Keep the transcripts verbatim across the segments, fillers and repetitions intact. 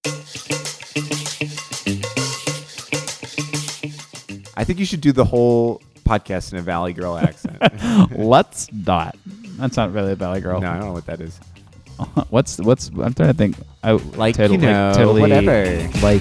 I think you should do the whole podcast in a Valley Girl accent. Let's not. That's not really a Valley Girl. No, I don't know what that is. what's what's? I'm trying to think. I, Like, totally, you know, totally, whatever. Like,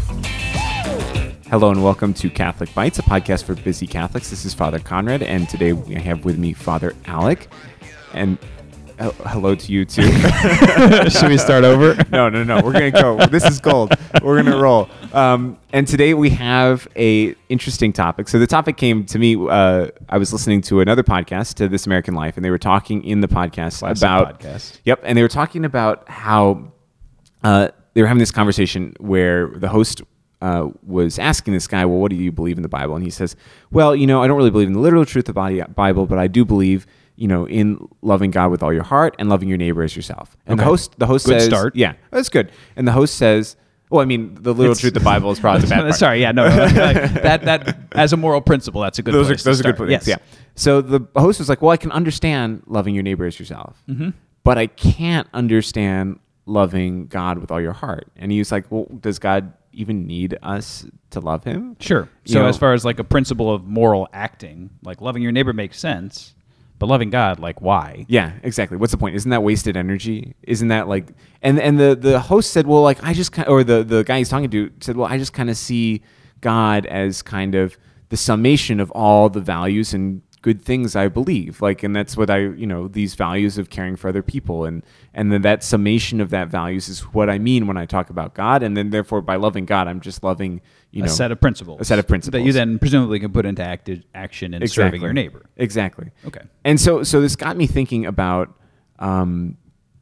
Hello and welcome to Catholic Bites, a podcast for busy Catholics. This is Father Conrad, and today we have with me Father Alec. And uh, hello to you too. should we start over? No, no, no. We're gonna go. This is gold. We're gonna roll. Um, and today we have a interesting topic. So the topic came to me. Uh, I was listening to another podcast, to This American Life, and they were talking in the podcast Classic about. podcast. Yep, and they were talking about how uh, they were having this conversation where the host uh, was asking this guy, "Well, what do you believe in the Bible?" And he says, "Well, you know, I don't really believe in the literal truth of the Bible, but I do believe." You know, in loving God with all your heart and loving your neighbor as yourself. And Okay. the host, the host Good says, start. yeah, that's good. And the host says, well, I mean, the literal It's- truth of the Bible is probably the bad part. Sorry, yeah, no, no, like, that that as a moral principle, that's a good. Those are place those to are good start. points. Yes. Yeah. So the host was like, well, I can understand loving your neighbor as yourself, Mm-hmm. but I can't understand loving God with all your heart. And he was like, well, does God even need us to love him? Sure. You So know- as far as like a principle of moral acting, like loving your neighbor makes sense, but loving God, like why? Yeah, exactly. What's the point? Isn't that wasted energy? Isn't that like, and and the, the host said, well, like I just kind or the, the guy he's talking to said, well, I just kind of see God as kind of the summation of all the values and good things I believe. Like, and that's what I, you know, these values of caring for other people. And, and then that summation of that values is what I mean when I talk about God. And then therefore by loving God, I'm just loving, you a know, set of principles. a set of principles. that you then presumably can put into active action in serving your neighbor. Exactly. Okay. And so, so this got me thinking about um,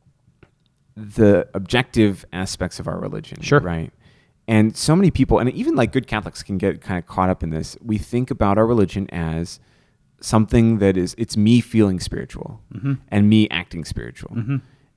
the objective aspects of our religion. Sure. Right. And so many people, and even like good Catholics can get kind of caught up in this. We think about our religion as something that is, it's me feeling spiritual Mm-hmm. and me acting spiritual. Mm-hmm.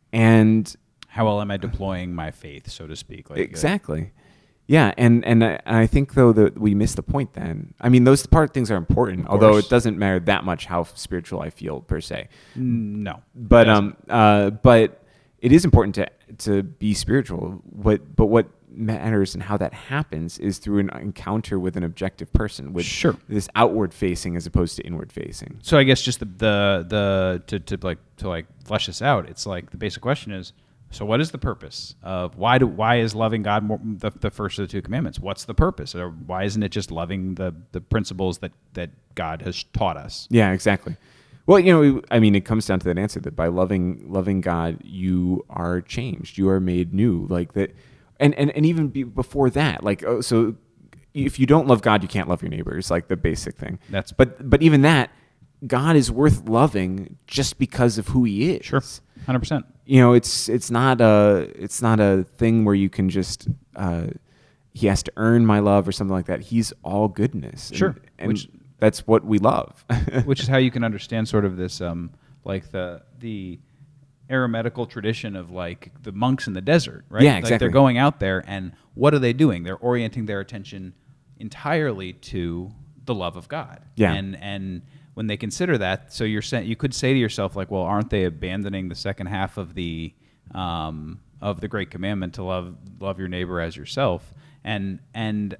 And How well am I deploying my faith, so to speak? Like, uh, exactly. Yeah, and and I, and I think though that we miss the point. Then I mean, those part things are important, although course. it doesn't matter that much how spiritual I feel per se. No. But It um, uh, but it is important to to be spiritual. What but what matters and how that happens is through an encounter with an objective person, with Sure. this outward facing as opposed to inward facing. So I guess just the the, the to, to like to like flesh this out, it's like the basic question is, so what is the purpose of why do why is loving God more, the, the first of the two commandments? What's the purpose? Or why isn't it just loving the, the principles that, that God has taught us? Yeah, exactly. Well, you know, I mean, it comes down to that answer that by loving loving God, you are changed, you are made new, like that, and and and even be, before that, like oh, so if you don't love God, you can't love your neighbor. It's like the basic thing. That's But but even that, God is worth loving just because of who He is. sure, one hundred percent. You know, it's it's not a it's not a thing where you can just uh, He has to earn my love or something like that. He's all goodness. And- Sure. and Which- that's what we love. Which is how you can understand sort of this, um, like the the eremitical tradition of like the monks in the desert, right? Yeah, Like exactly. they're going out there, and what are they doing? They're orienting their attention entirely to the love of God. Yeah. And and when they consider that, so you're saying you could say to yourself like, well, aren't they abandoning the second half of the um, of the Great Commandment to love love your neighbor as yourself? And and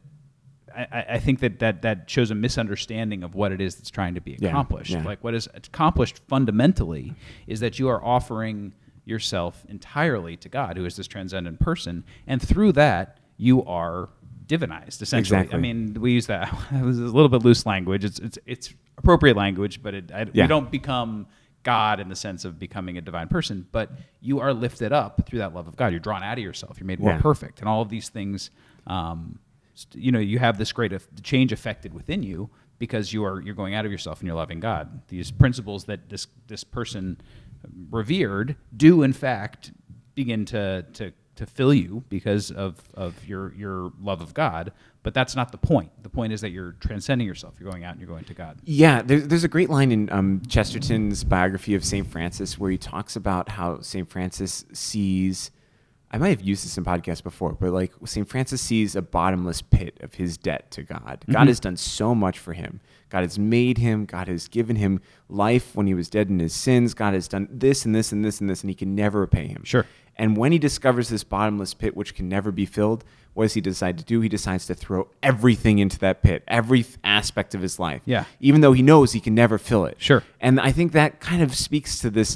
I, I think that, that that shows a misunderstanding of what it is that's trying to be Yeah, accomplished. yeah. Like what is accomplished fundamentally is that you are offering yourself entirely to God, who is this transcendent person, and through that you are divinized. Essentially, Exactly. I mean, we use that. It was a little bit loose language. It's it's it's appropriate language, but it, I, Yeah. we don't become God in the sense of becoming a divine person, but you are lifted up through that love of God. You're drawn out of yourself. You're made more Yeah. perfect, and all of these things. Um, st- you know, you have this great eff- change affected within you because you are you're going out of yourself and you're loving God. These principles that this this person revered do in fact begin to to to fill you because of of your your love of God. But that's not the point. The point is that you're transcending yourself. You're going out and you're going to God. Yeah, there's, there's a great line in um, Chesterton's biography of Saint Francis where he talks about how Saint Francis sees, I might have used this in podcasts before, but like Saint Francis sees a bottomless pit of his debt to God. Mm-hmm. God has done so much for him. God has made him. God has given him life when he was dead in his sins. God has done this and this and this and this, and he can never repay him. Sure. And when he discovers this bottomless pit, which can never be filled, what does he decide to do? He decides to throw everything into that pit, every aspect of his life. Yeah. Even though he knows he can never fill it. Sure. And I think that kind of speaks to this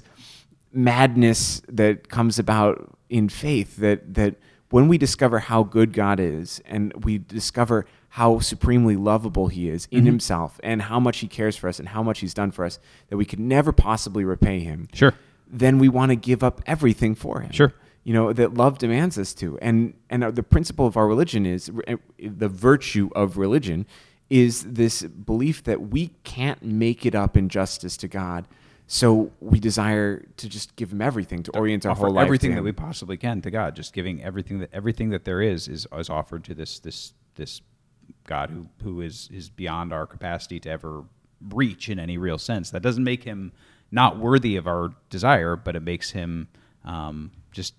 madness that comes about in faith, that that when we discover how good God is, and we discover how supremely lovable he is in mm-hmm. himself, and how much he cares for us, and how much he's done for us, that we could never possibly repay him. Sure. Then we want to give up everything for him. Sure. You know, that love demands us to. And and the principle of our religion is, the virtue of religion is this belief that we can't make it up in justice to God. So we desire to just give him everything, to orient our Offer whole life everything to that him. we possibly can to God, just giving everything that everything that there is is, is offered to this this this God who who is is beyond our capacity to ever reach in any real sense. That doesn't make him not worthy of our desire, but it makes him um, just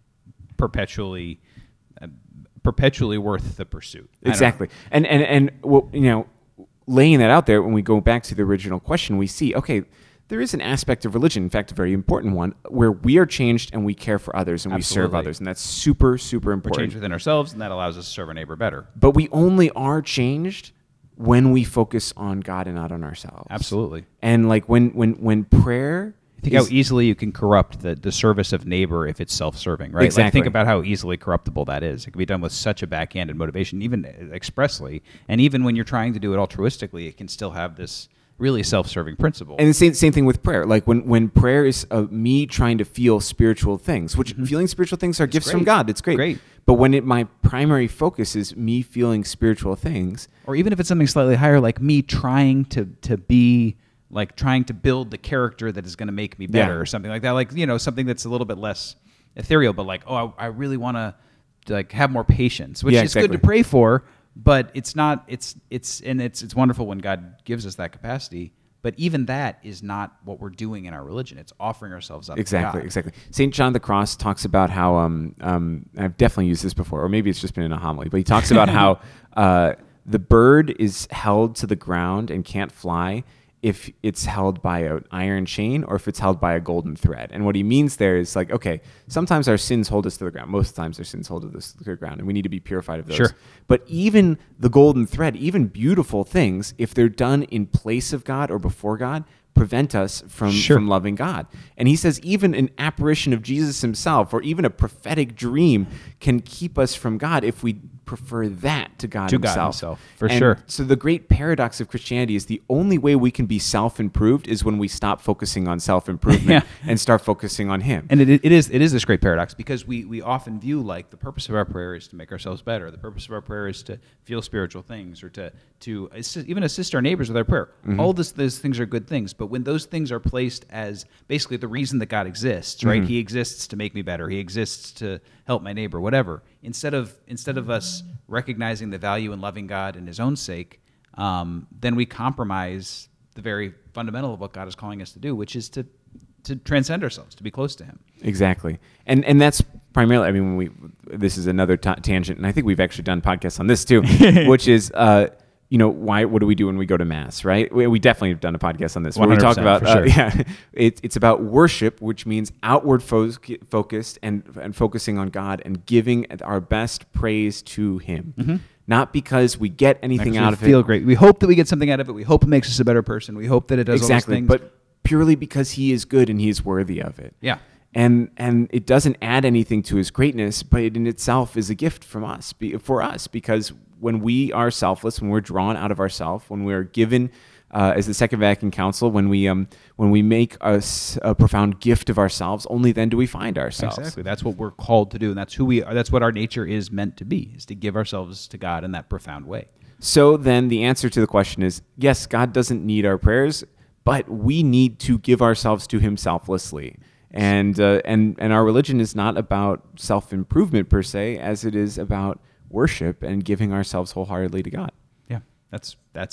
perpetually uh, perpetually worth the pursuit. Exactly. And and and well, you know, laying that out there, when we go back to the original question, we see, okay, there is an aspect of religion, in fact, a very important one, where we are changed and we care for others and Absolutely. we serve others. And that's super, super We're important. changed within ourselves, and that allows us to serve our neighbor better. But we only are changed when we focus on God and not on ourselves. Absolutely. And like when when when prayer, think is, how easily you can corrupt the, the service of neighbor if it's self-serving, right? Exactly. Like, think about how easily corruptible that is. It can be done with such a backhanded motivation, even expressly. And even when you're trying to do it altruistically, it can still have this really self-serving principle. And the same same thing with prayer. Like when, when prayer is uh, me trying to feel spiritual things, which Mm-hmm. feeling spiritual things are It's gifts great. from God. It's great. Great. But when it, my primary focus is me feeling spiritual things, Or even if it's something slightly higher, like me trying to to be, like trying to build the character that is going to make me better, Yeah. or something like that. Like, you know, something that's a little bit less ethereal, but like, oh, I, I really want to like have more patience, which Yeah, is exactly. good to pray for, but it's not. It's it's and it's it's wonderful when God gives us that capacity. But even that is not what we're doing in our religion. It's offering ourselves up exactly, to God. exactly. Saint John the Cross talks about how um um I've definitely used this before, or maybe it's just been in a homily, but he talks about how uh, the bird is held to the ground and can't fly if it's held by an iron chain or if it's held by a golden thread. And what he means there is like, okay, sometimes our sins hold us to the ground. Most of the times our sins hold us to the ground, and we need to be purified of those. Sure. But even the golden thread, even beautiful things, if they're done in place of God or before God, prevent us from, Sure. from loving God. And he says even an apparition of Jesus himself or even a prophetic dream can keep us from God if we prefer that to God To God himself. himself, for And sure. So the great paradox of Christianity is the only way we can be self-improved is when we stop focusing on self-improvement Yeah. and start focusing on him. And it, it is it is this great paradox because we, we often view like the purpose of our prayer is to make ourselves better. The purpose of our prayer is to feel spiritual things or to to assist, even assist our neighbors with our prayer. Mm-hmm. All this those things are good things, but when those things are placed as basically the reason that God exists, right? Mm-hmm. He exists to make me better. He exists to help my neighbor, whatever. Instead of instead of us recognizing the value in loving God in His own sake, um, then we compromise the very fundamental of what God is calling us to do, which is to to transcend ourselves, to be close to Him. Exactly. And and that's primarily, I mean, when we, this is another ta- tangent, and I think we've actually done podcasts on this too, which is, uh, you know, why, what do we do when we go to Mass, right? We, we definitely have done a podcast on this where we talk about, for uh, sure. yeah, it, it's about worship, which means outward fo- focused and, and focusing on God and giving our best praise to Him. Mm-hmm. Not because we get anything Actually out of feel it. great. We hope that we get something out of it. We hope it makes us a better person. We hope that it does Exactly, all those things. but purely because He is good and He is worthy of it. Yeah. And and it doesn't add anything to His greatness, but it in itself is a gift from us, be, for us, because when we are selfless, when we're drawn out of ourself, when we're given, uh, as the Second Vatican Council, when we um when we make us a profound gift of ourselves, only then do we find ourselves. Exactly. That's what we're called to do, and that's who we are. That's what our nature is meant to be, is to give ourselves to God in that profound way. So then the answer to the question is, yes, God doesn't need our prayers, but we need to give ourselves to Him selflessly. And uh, and and our religion is not about self-improvement per se, as it is about worship and giving ourselves wholeheartedly to God. Yeah. That's that's it.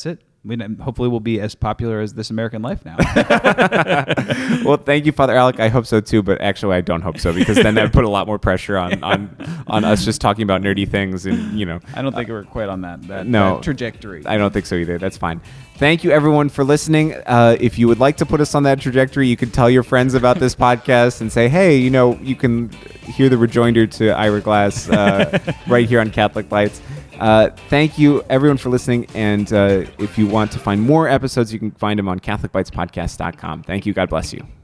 I mean, hopefully we'll be as popular as This American Life now. Well, thank you, Father Alec. I hope so too, but actually I don't hope so, because then that would put a lot more pressure on, on, on us just talking about nerdy things, and you know. I don't think we're quite on that, that, no, that trajectory. I don't think so either. That's fine. Thank you, everyone, for listening. Uh, if you would like to put us on that trajectory, you can tell your friends about this podcast and say, hey, you know, you can hear the rejoinder to Ira Glass uh, right here on Catholic Lights. Uh, thank you, everyone, for listening. And uh, if you want to find more episodes, you can find them on Catholic Bites Podcast dot com. Thank you. God bless you.